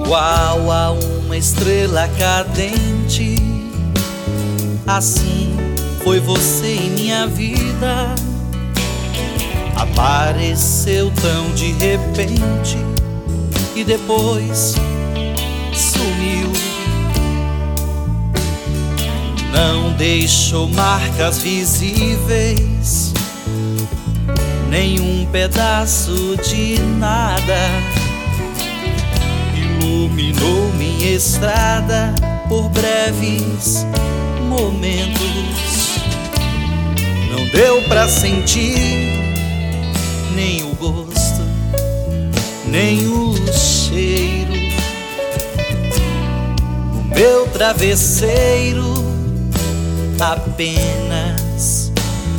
igual a uma estrela cadente. Assim foi você em minha vida. Apareceu tão de repente e depois sumiu. Não deixou marcas visíveis, nenhum pedaço de nada. Iluminou minha estrada por breves momentos. Não deu pra sentir nem o gosto, nem o cheiro. No meu travesseiro apenas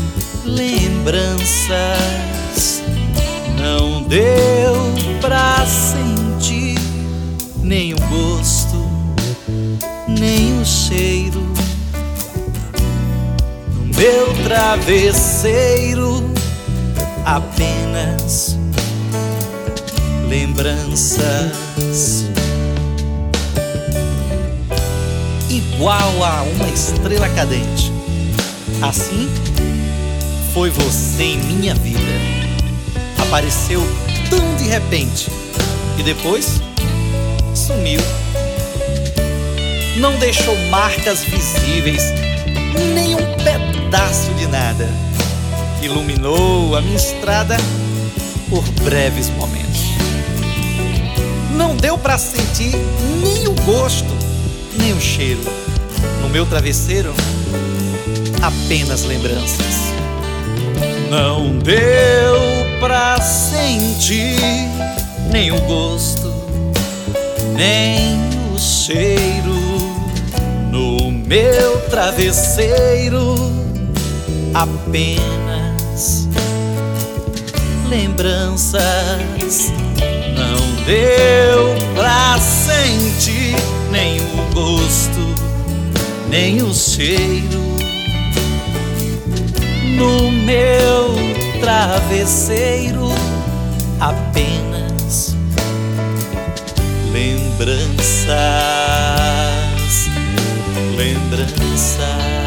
lembranças. Não deu pra sentir nem o gosto, nem o cheiro. No meu travesseiro apenas lembranças. Igual a uma estrela cadente, assim foi você em minha vida. Apareceu tão de repente e depois sumiu. Não deixou marcas visíveis, nem um pedaço de nada. Iluminou a minha estrada por breves momentos. Não deu pra sentir nem o gosto, nem o cheiro. No meu travesseiro apenas lembranças. Não deu pra sentir nem o gosto, nem o cheiro. No meu travesseiro apenas lembranças. Não deu pra sentir nem o gosto, nem o cheiro. No meu travesseiro apenas lembranças, lembranças.